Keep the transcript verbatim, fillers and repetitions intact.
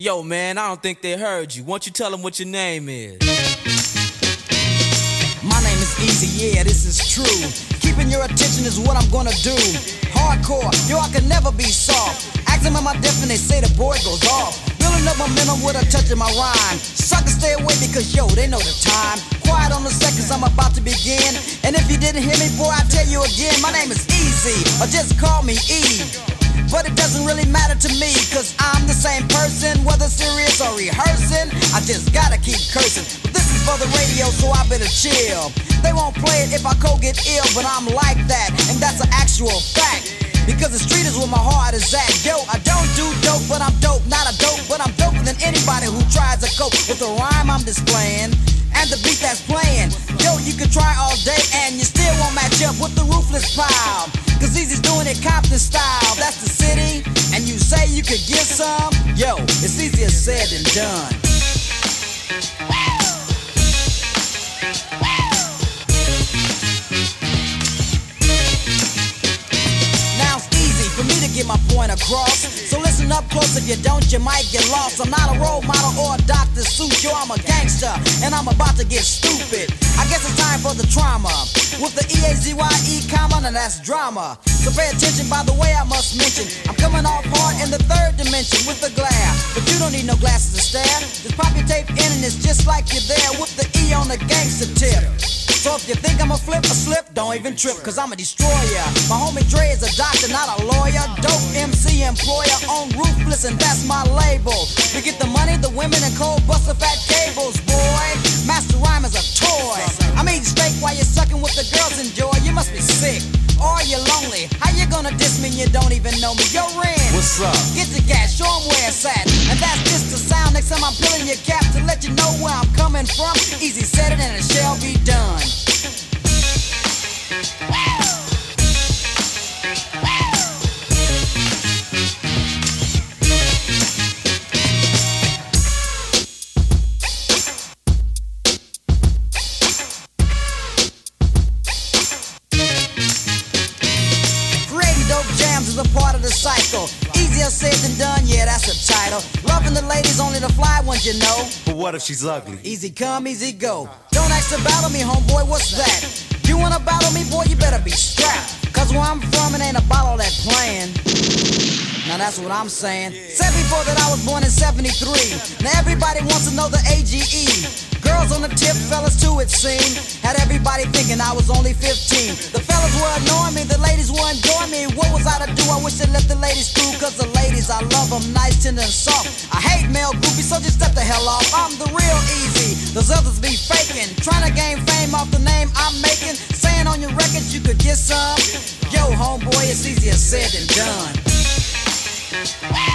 Yo, man, I don't think they heard you. Why don't you tell them what your name is? My name is Easy, yeah, this is true. Keeping your attention is what I'm gonna do. Hardcore, yo, I can never be soft. Ask them am I deaf and they say the boy goes off. Building up momentum with a touch of my rhyme. Suckers stay away because, yo, they know the time. Quiet on the seconds, I'm about to begin. And if you didn't hear me, boy, I tell you again. My name is Easy, or just call me E. But it doesn't really matter to me, cause I'm the same person, whether serious or rehearsing. I just gotta keep cursing. But this is for the radio, so I better chill. They won't play it if I co get ill, but I'm like that, and that's an actual fact. Because the street is where my heart is at. Yo, I don't do dope, but I'm dope. Not a dope, but I'm doper than anybody who tries to cope with the rhyme I'm displaying and the beat that's playing. Yo, you can try all day and you still won't match up with the ruthless pile. Cause Easy's doing it Compton style. That's the city, and you say you could get some. Yo, it's easier said than done. For me to get my point across, so listen up close. If you don't, you might get lost. I'm not a role model or a Doctor Seuss. Yo, I'm a gangster, and I'm about to get stupid. I guess it's time for the trauma with the E A Z Y E comma, and that's drama. So pay attention, by the way, I must mention I'm coming off hard in the third dimension with the glare. But you don't need no glasses to stare. Just pop your tape in and it's just like you're there with the E on the gangster tip. So if you think I'm a flip or slip, don't even trip, cause I'm a destroyer. My homie Dre is a doctor, not a lawyer. Dope M C employer on Ruthless, and that's my label. We get the money, the women, and cold buster fat cables, boy. Master rhyme is a toy. I'm eating steak while you're sucking what the girls enjoy. You must be sick, or you're lonely. How you gonna diss me and you don't even know me? Yo, Ren, what's up? Get the gas, show 'em where it's at. And that's just the sound. Next time I'm peeling your cap to let you know where I'm coming from. Easy said it and it shall be done. Is a part of the cycle. Easier said than done, yeah, that's a title. Loving the ladies, only the fly ones, you know. But what if she's ugly? Easy come, easy go. Don't ask to battle me, homeboy, what's that? You wanna battle me, boy, you better be strapped. Cause where I'm from, it ain't about all that playing. Now that's what I'm saying. Said before that I was born in seventy-three. Now everybody wants to know the A G E. Girls on the tip, fellas too, it seemed. Had everybody thinking I was only fifteen. The fellas were annoying me, the ladies were enjoying me. What was I to do? I wish they let the ladies through. Cause the ladies, I love them nice, tender, and soft. I hate male groupies, so just step the hell off. I'm the real Easy, those others be faking. Trying to gain fame off the name I'm making. Saying on your records you could get some. Yo, homeboy, it's easier said than done.